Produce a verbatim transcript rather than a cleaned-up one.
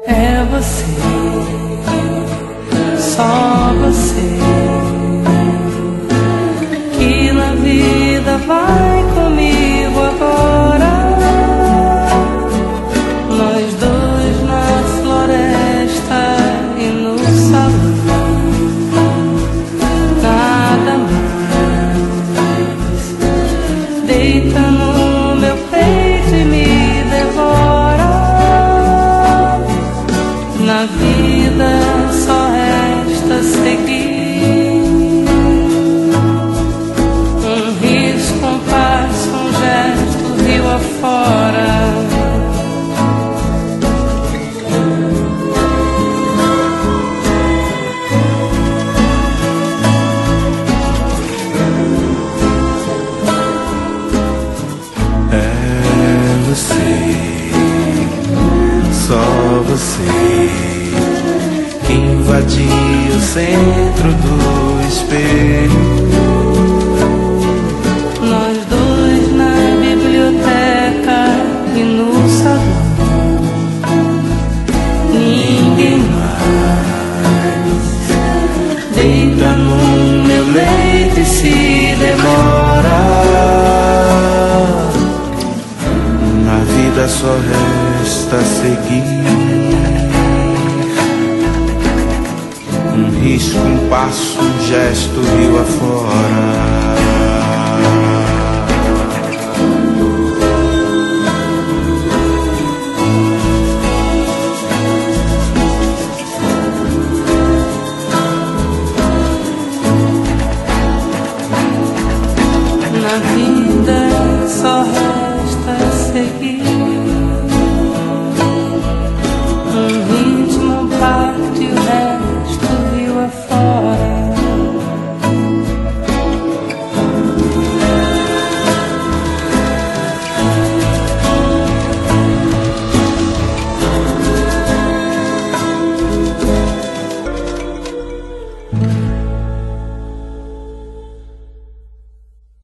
É você, só você, que na vida vai comigo agora. Nós dois na floresta e no salão, nada mais. Deita no meu peito e me devora. Na vida só resta seguir, um risco, um passo, um gesto, rio afora. Só você que invadia o centro do espelho. Nós dois na biblioteca e no salão, ninguém mais. Deita no meu leito e se demora. Na vida só resta seguir, um risco, um passo, um gesto, rio afora.